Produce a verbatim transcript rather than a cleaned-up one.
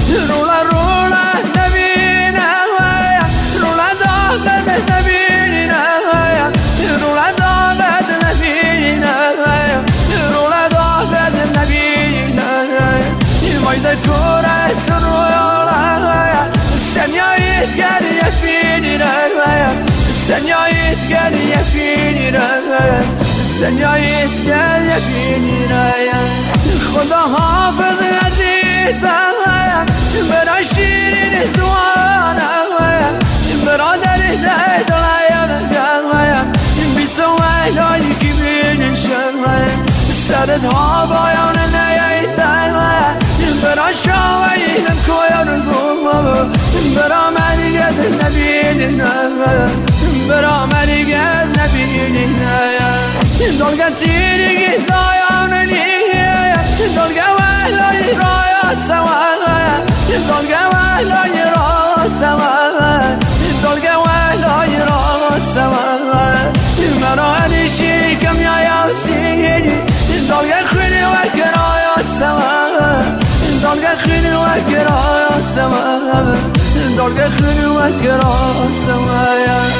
رولا رولا نبينا رولا دابد نبينا رولا دابد نبينا رولا دابد نبينا مايدا كورة رولا سنيايت قال يفينينا سنيايت قال يفينينا سنيايت قال يفينينا خدا حافظ عزيزا برا شیرین زوانا برادر دلایا بی تو وحدایی که بینشم سرت ها بایان نیایتم برا شاویلم کویان بوم برا مریگت نبینیم برا مریگت نبینیم دلگا تیریگی دایان نیه دلگا وحدایی رایات سوا دلگا وحدایی را سوا دلگا وحدایی را سوا مرا هنیشی کم یا یاسیگی دلگا خیلی وکرایات سوا دلگا خیلی وکرایات سوا دلگا خیلی وکرایات سوا